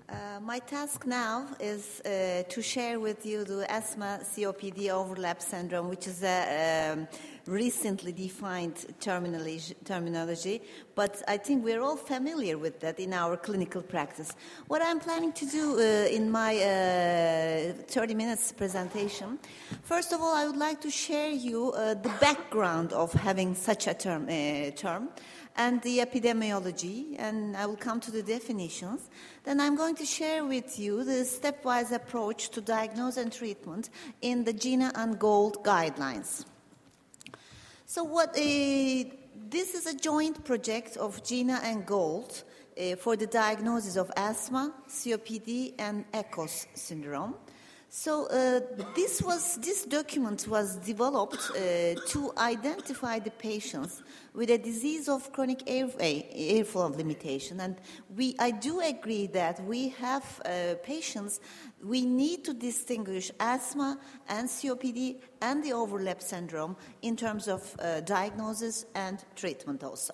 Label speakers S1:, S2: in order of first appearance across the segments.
S1: My task now is to share with you the asthma-COPD overlap syndrome, which is a recently defined terminology, but I think we're all familiar with that in our clinical practice. What I'm planning to do in my 30 minutes presentation, first of all, I would like to share you the background of having such a term and the epidemiology, and I will come to the definitions. Then I'm going to share with you the stepwise approach to diagnosis and treatment in the GINA and GOLD guidelines. So this is a joint project of GINA and GOLD for the diagnosis of asthma, COPD, and ECOS syndrome. So this document was developed to identify the patients with a disease of chronic airflow limitation. And I do agree that we have patients, we need to distinguish asthma and COPD and the overlap syndrome in terms of diagnosis and treatment also.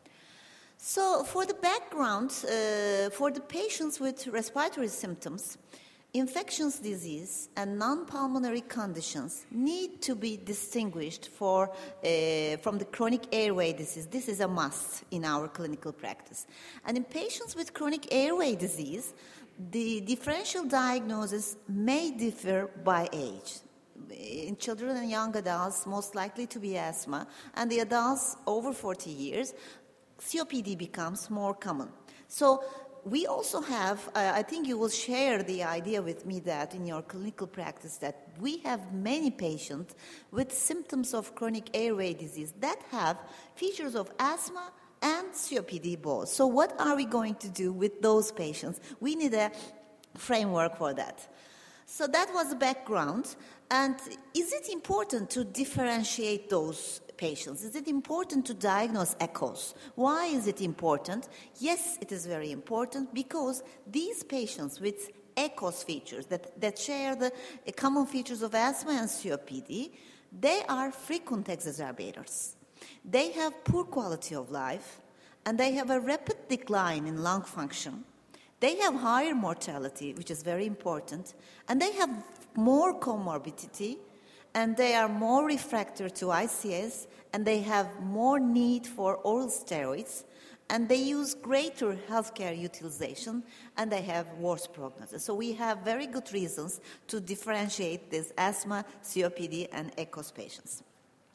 S1: So for the background, for the patients with respiratory symptoms, infectious disease and non-pulmonary conditions need to be distinguished from the chronic airway disease. This is a must in our clinical practice. And in patients with chronic airway disease, the differential diagnosis may differ by age. In children and young adults, most likely to be asthma, and the adults over 40 years, COPD becomes more common. So we also have, I think you will share the idea with me that in your clinical practice that we have many patients with symptoms of chronic airway disease that have features of asthma and COPD both. So what are we going to do with those patients? We need a framework for that. So that was the background. And is it important to differentiate those patients? Is it important to diagnose ECOS? Why is it important? Yes, it is very important because these patients with ECOS features that share the common features of asthma and COPD, they are frequent exacerbators. They have poor quality of life, and they have a rapid decline in lung function. They have higher mortality, which is very important, and they have more comorbidity, and they are more refractory to ICS, and they have more need for oral steroids, and they use greater healthcare utilization, and they have worse prognosis. So we have very good reasons to differentiate this asthma, COPD, and ECOS patients.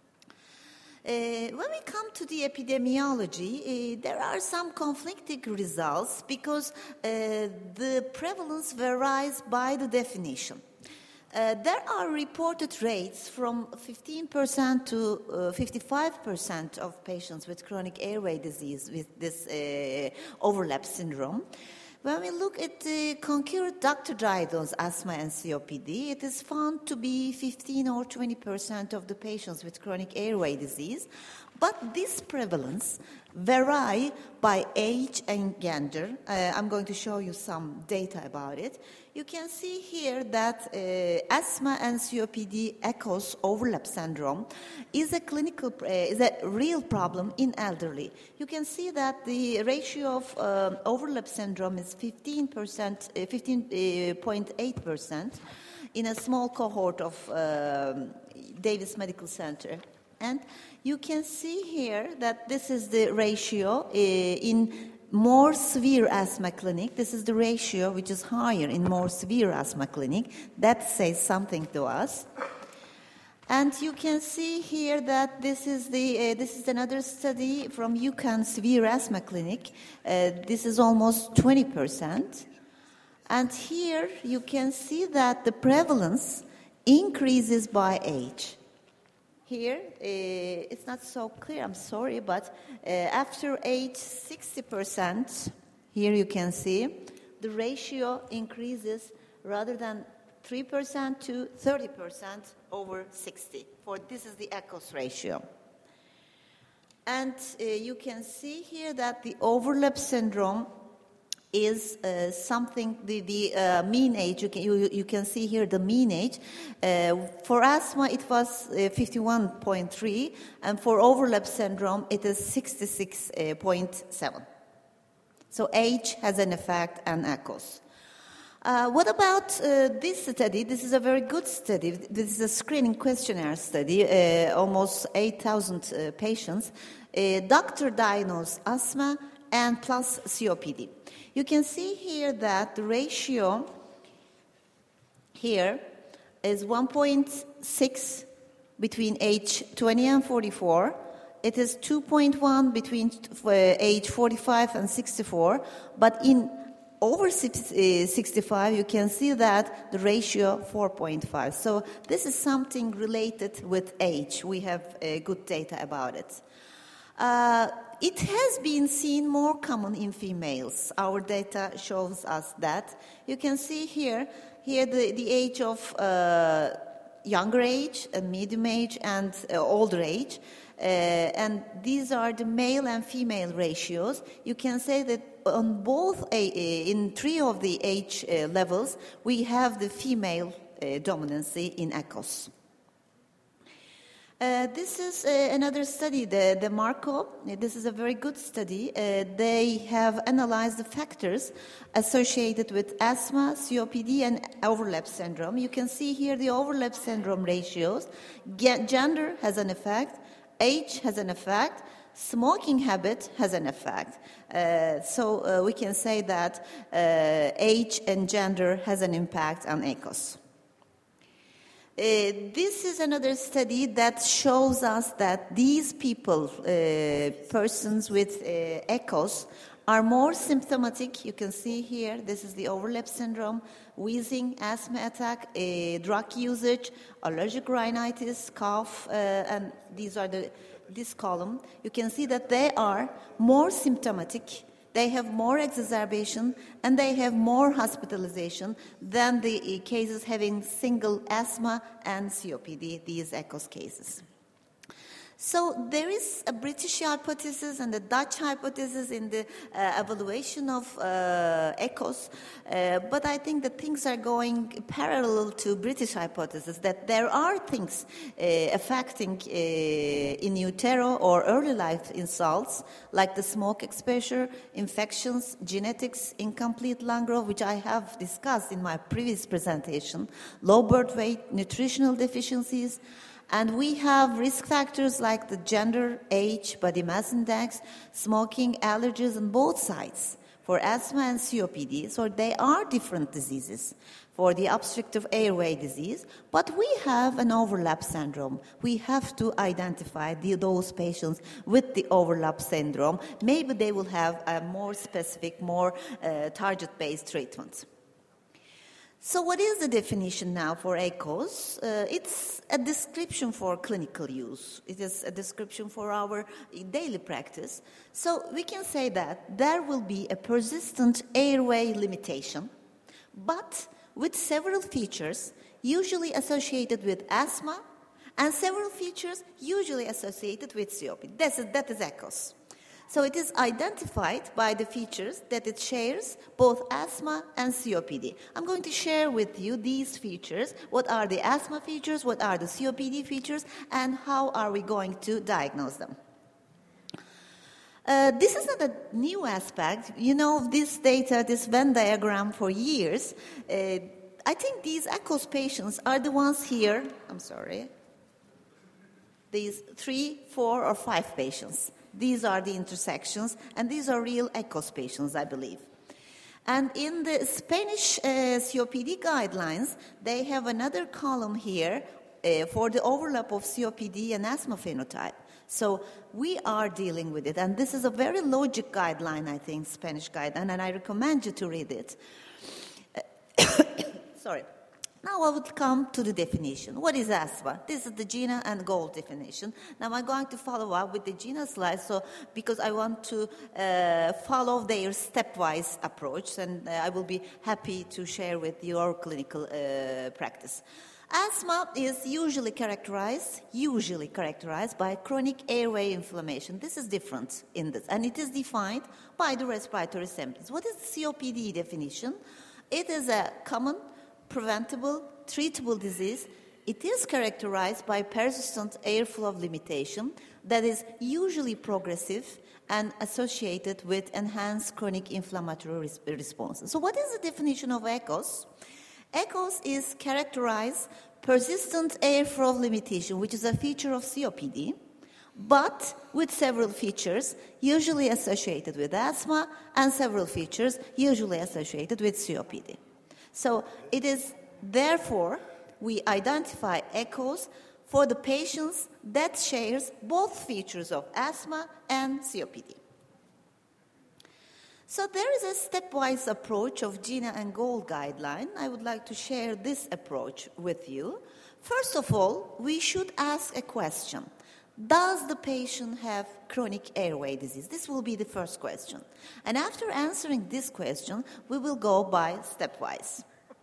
S1: When we come to the epidemiology, there are some conflicting results because the prevalence varies by the definition. There are reported rates from 15% to 55% of patients with chronic airway disease with this overlap syndrome. When we look at the concurrent doctor-diagnosed asthma and COPD, it is found to be 15 or 20% of the patients with chronic airway disease. But this prevalence vary by age and gender. I'm going to show you some data about it. You can see here that asthma and COPD ECOS overlap syndrome is a real problem in elderly. You can see that the ratio of overlap syndrome is 15.8% in a small cohort of Davis Medical Center. And you can see here that this is the ratio in more severe asthma clinic. This is the ratio which is higher in more severe asthma clinic. That says something to us. And you can see here that this is another study from UConn Severe Asthma Clinic. This is almost 20%. And here you can see that the prevalence increases by age. Here, it's not so clear, I'm sorry, but after age 60%, here you can see, the ratio increases rather than 3% to 30% over 60. This is the ECOS ratio. And you can see here that the overlap syndrome is something, the mean age, you can see here the mean age. For asthma, it was 51.3, and for overlap syndrome, it is 66.7. So age has an effect and ECOS. What about this study? This is a very good study. This is a screening questionnaire study, almost 8,000 patients. Doctor diagnosed asthma and plus COPD. You can see here that the ratio here is 1.6 between age 20 and 44. It is 2.1 between age 45 and 64. But in over 65, you can see that the ratio 4.5. So this is something related with age. We have good data about it. It has been seen more common in females. Our data shows us that. You can see here the age of younger age, medium age, and older age. And these are the male and female ratios. You can say that on both, in 3 of the age levels, we have the female dominancy in echoes. This is another study, the Marco. This is a very good study. They have analyzed the factors associated with asthma, COPD, and overlap syndrome. You can see here the overlap syndrome ratios. Gender has an effect. Age has an effect. Smoking habit has an effect. So we can say that age and gender has an impact on echoes. This is another study that shows us that these people, persons with echoes, are more symptomatic. You can see here, this is the overlap syndrome, wheezing, asthma attack, drug usage, allergic rhinitis, cough, and these are this column. You can see that they are more symptomatic. They have more exacerbation and they have more hospitalization than the cases having single asthma and COPD, these echoes cases. So there is a British hypothesis and a Dutch hypothesis in the evaluation of echoes, but I think that things are going parallel to British hypothesis, that there are things affecting in utero or early life insults, like the smoke exposure, infections, genetics, incomplete lung growth, which I have discussed in my previous presentation, low birth weight, nutritional deficiencies. And we have risk factors like the gender, age, body mass index, smoking, allergies on both sides for asthma and COPD. So they are different diseases for the obstructive airway disease, but we have an overlap syndrome. We have to identify those patients with the overlap syndrome. Maybe they will have a more specific, more target-based treatment. So what is the definition now for echoes? It's a description for clinical use. It is a description for our daily practice. So we can say that there will be a persistent airway limitation, but with several features usually associated with asthma and several features usually associated with COPD. That is echoes. So it is identified by the features that it shares both asthma and COPD. I'm going to share with you these features. What are the asthma features? What are the COPD features? And how are we going to diagnose them? This is not a new aspect. You know this data, this Venn diagram for years. I think these echoes patients are the ones here. I'm sorry. These 3, 4, or 5 patients. These are the intersections, and these are real echoes patients, I believe. And in the Spanish COPD guidelines, they have another column here for the overlap of COPD and asthma phenotype. So we are dealing with it, and this is a very logic guideline, I think, Spanish guideline, and I recommend you to read it. Sorry. Now I would come to the definition. What is asthma? This is the GINA and GOLD definition. Now I'm going to follow up with the GINA slide because I want to follow their stepwise approach, and I will be happy to share with your clinical practice. Asthma is usually characterized by chronic airway inflammation. This is different in this, and it is defined by the respiratory symptoms. What is the COPD definition? It is a common, preventable, treatable disease It is characterized by persistent airflow limitation that is usually progressive and associated with enhanced chronic inflammatory responses. So what is the definition of ECOS? ECOS is characterized persistent airflow limitation, which is a feature of COPD, but with several features usually associated with asthma and several features usually associated with COPD. So it is therefore we identify ECOS for the patients that shares both features of asthma and COPD. So there is a stepwise approach of GINA and GOLD guideline. I would like to share this approach with you. First of all, we should ask a question. Does the patient have chronic airway disease? This will be the first question. And after answering this question, we will go by stepwise.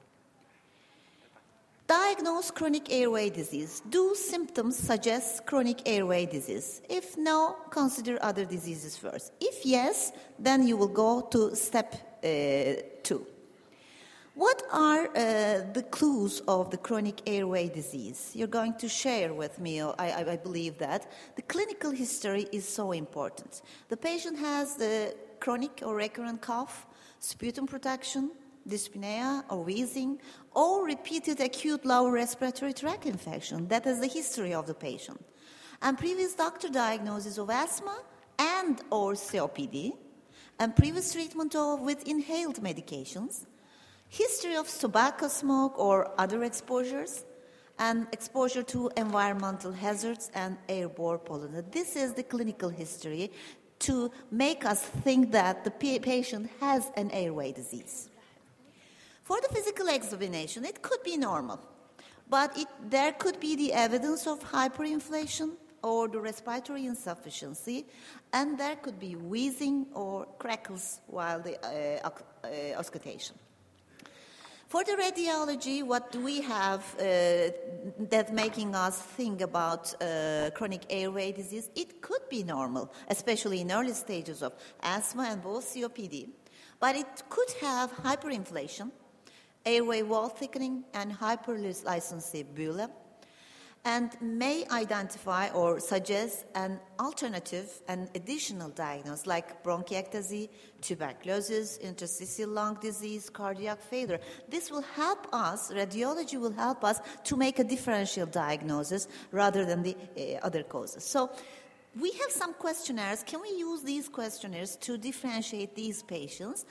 S1: Diagnose chronic airway disease. Do symptoms suggest chronic airway disease? If no, consider other diseases first. If yes, then you will go to step 2. What are the clues of the chronic airway disease? You're going to share with me, I believe that. The clinical history is so important. The patient has the chronic or recurrent cough, sputum protection, dyspnea or wheezing, or repeated acute lower respiratory tract infection. That is the history of the patient. And previous doctor diagnosis of asthma and or COPD, and previous treatment with inhaled medications, history of tobacco smoke or other exposures, and exposure to environmental hazards and airborne pollen. This is the clinical history to make us think that the patient has an airway disease. For the physical examination, it could be normal, but there could be the evidence of hyperinflation or the respiratory insufficiency, and there could be wheezing or crackles while the auscultation. For the radiology, what do we have that making us think about chronic airway disease? It could be normal, especially in early stages of asthma and both COPD, but it could have hyperinflation, airway wall thickening, and hyperlysency bulla, and may identify or suggest an alternative and additional diagnosis like bronchiectasis, tuberculosis, interstitial lung disease, cardiac failure. This will help us, radiology will help us to make a differential diagnosis rather than the other causes. So we have some questionnaires. Can we use these questionnaires to differentiate these patients?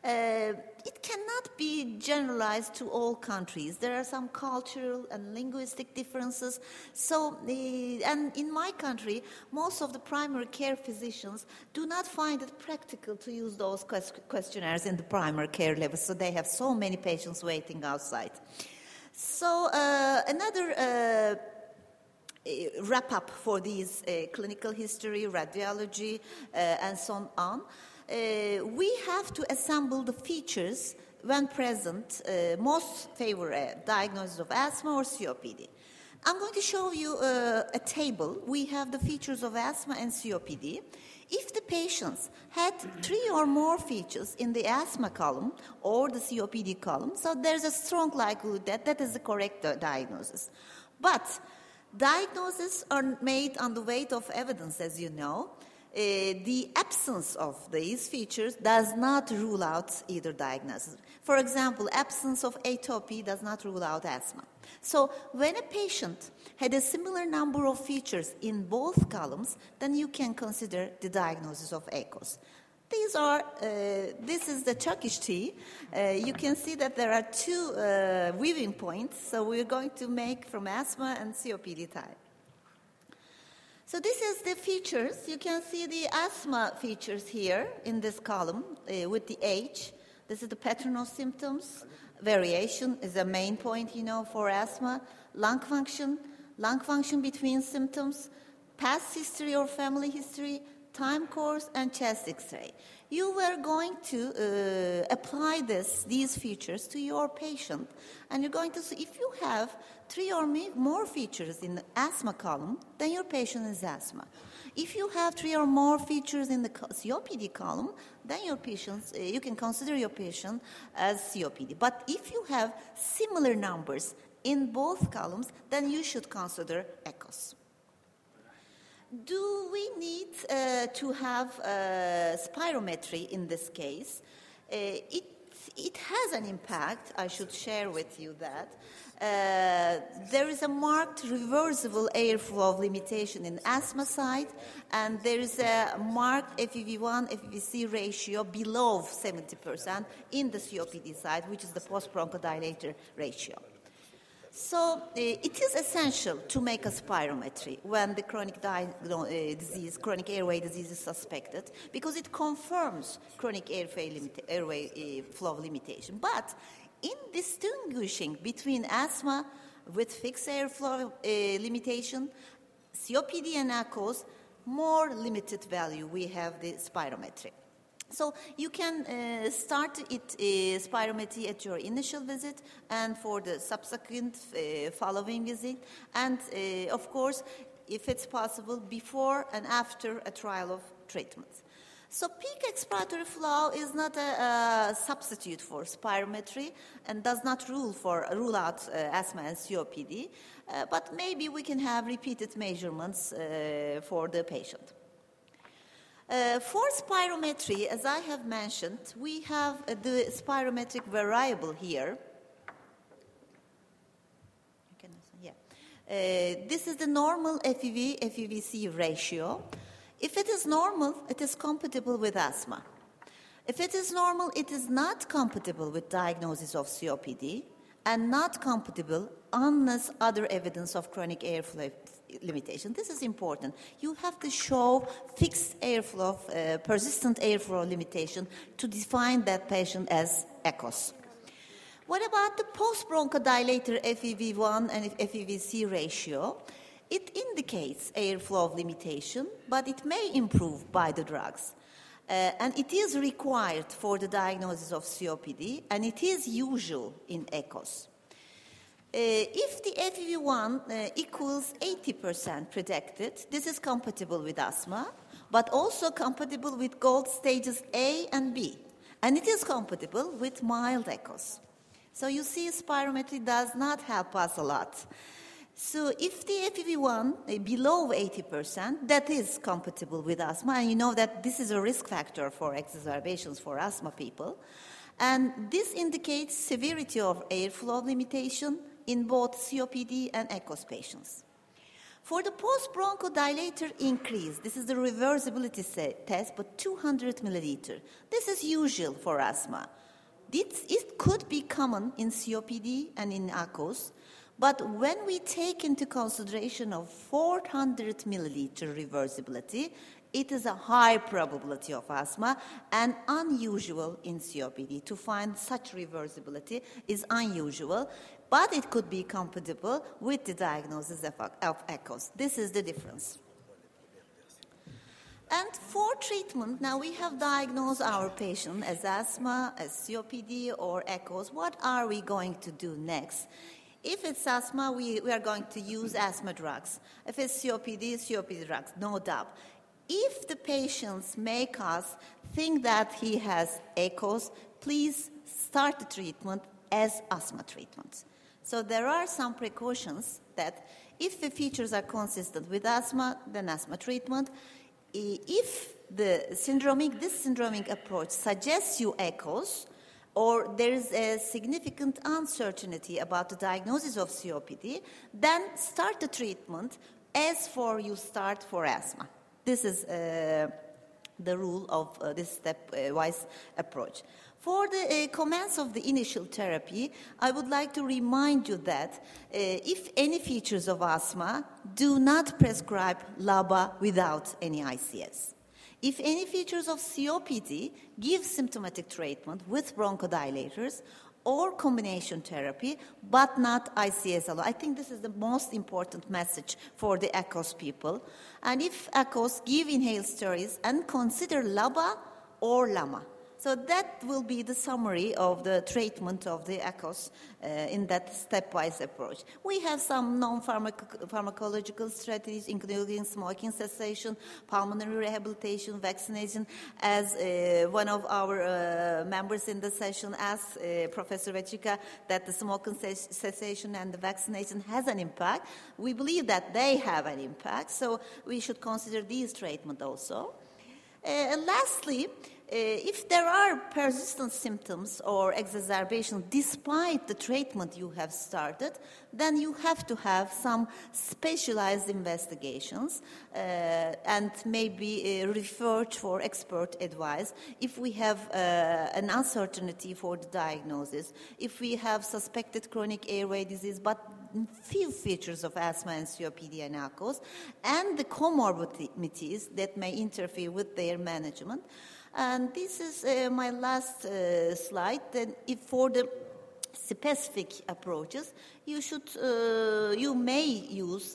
S1: It cannot be generalized to all countries. There are some cultural and linguistic differences. So, and in my country, most of the primary care physicians do not find it practical to use those questionnaires in the primary care level, so they have so many patients waiting outside. So another wrap up for these clinical history, radiology, and so on. We have to assemble the features when present, most favor a diagnosis of asthma or COPD. I'm going to show you a table. We have the features of asthma and COPD. If the patients had 3 or more features in the asthma column or the COPD column, so there's a strong likelihood that that is the correct diagnosis. But diagnoses are made on the weight of evidence, as you know. The absence of these features does not rule out either diagnosis. For example, absence of atopy does not rule out asthma. So when a patient had a similar number of features in both columns, then you can consider the diagnosis of ECOS. These are, this is the Turkish tea. You can see that there are 2 weaving points, so we're going to make from asthma and COPD type. So this is the features. You can see the asthma features here in this column with the age. This is the pattern of symptoms. Variation is a main point, for asthma. Lung function between symptoms, past history or family history, time course, and chest X-ray. You were going to apply these features to your patient, and you're going to see if you have 3 or more features in the asthma column, then your patient is asthma. If you have 3 or more features in the COPD column, then your patients, you can consider your patient as COPD. But if you have similar numbers in both columns, then you should consider echoes. Do we need to have spirometry in this case? It has an impact. I should share with you that. There is a marked reversible airflow limitation in asthma side, and there is a marked FEV1, FEVC ratio below 70% in the COPD side, which is the post-bronchodilator ratio. So it is essential to make a spirometry when the chronic airway disease is suspected, because it confirms chronic airway flow limitation. But in distinguishing between asthma with fixed airflow limitation, COPD and echoes, more limited value, we have the spirometry. So you can start spirometry at your initial visit and for the subsequent following visit, and of course, if it's possible, before and after a trial of treatment. So peak expiratory flow is not a substitute for spirometry and does not rule out asthma and COPD, but maybe we can have repeated measurements for the patient. For spirometry, as I have mentioned, we have the spirometric variable here. This is the normal FEV-FEVC ratio. If it is normal, it is compatible with asthma. If it is normal, it is not compatible with diagnosis of COPD and not compatible unless other evidence of chronic airflow limitation. This is important. You have to show fixed airflow, persistent airflow limitation to define that patient as echoes. What about the post-bronchodilator FEV1 and FEVC ratio? It indicates airflow limitation, but it may improve by the drugs. And it is required for the diagnosis of COPD, and it is usual in echoes. If the FEV1 equals 80% predicted, this is compatible with asthma, but also compatible with GOLD stages A and B. And it is compatible with mild echoes. So you see, spirometry does not help us a lot. So if the FEV1 below 80%, that is compatible with asthma, and you know that this is a risk factor for exacerbations for asthma people. And this indicates severity of airflow limitation in both COPD and echoes patients. For the post-bronchodilator increase, this is the reversibility test, but 200 milliliter. This is usual for asthma. It could be common in COPD and in echoes, but when we take into consideration of 400 milliliter reversibility, it is a high probability of asthma and unusual in COPD. To find such reversibility is unusual, but it could be compatible with the diagnosis of echoes. This is the difference. And for treatment, now we have diagnosed our patient as asthma, as COPD, or echoes. What are we going to do next? If it's asthma, we are going to use asthma drugs. If it's COPD, COPD drugs, no doubt. If the patients make us think that he has echoes, please start the treatment as asthma treatment. So there are some precautions that if the features are consistent with asthma, then asthma treatment. If this syndromic approach suggests you echoes, or there is a significant uncertainty about the diagnosis of COPD, then start the treatment as for you start for asthma. This is the rule of this stepwise approach. For the commence of the initial therapy, I would like to remind you that if any features of asthma, do not prescribe LABA without any ICS. If any features of COPD, give symptomatic treatment with bronchodilators or combination therapy, but not ICS alone. I think this is the most important message for the echoes people. And if echoes, give inhaled steroids and consider LABA or LAMA. So that will be the summary of the treatment of the ACOS in that stepwise approach. We have some non-pharmacological strategies, including smoking cessation, pulmonary rehabilitation, vaccination. As one of our members in the session asked Professor Vechika that the smoking cessation and the vaccination has an impact. We believe that they have an impact, so we should consider these treatment also. And lastly, if there are persistent symptoms or exacerbation despite the treatment you have started, then you have to have some specialized investigations and maybe referred for expert advice if we have an uncertainty for the diagnosis, if we have suspected chronic airway disease but few features of asthma and COPD and ACOS, and the comorbidities that may interfere with their management. And this is my last slide. Then, if for the specific approaches, you may use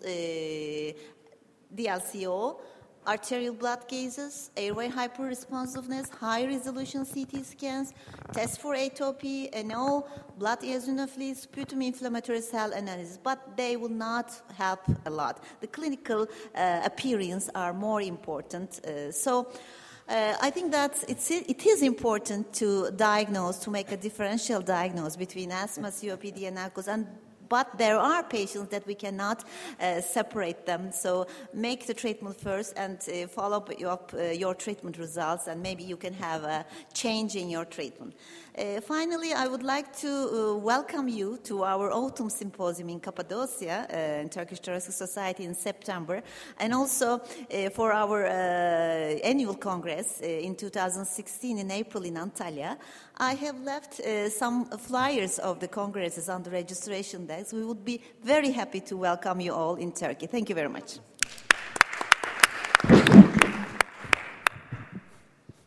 S1: DLCO, arterial blood gases, airway hyperresponsiveness, high-resolution CT scans, test for atopy, NO, blood eosinophils, sputum inflammatory cell analysis, but they will not help a lot. The clinical appearance are more important. I think that it is important to diagnose, to make a differential diagnosis between asthma, COPD, and ACOS, but there are patients that we cannot separate them. So make the treatment first and follow up your treatment results, and maybe you can have a change in your treatment. Finally, I would like to welcome you to our autumn symposium in Cappadocia, in Turkish Thoracic Society in September, and also for our annual congress in 2016 in April in Antalya. I have left some flyers of the congresses on the registration desk. We would be very happy to welcome you all in Turkey. Thank you very much.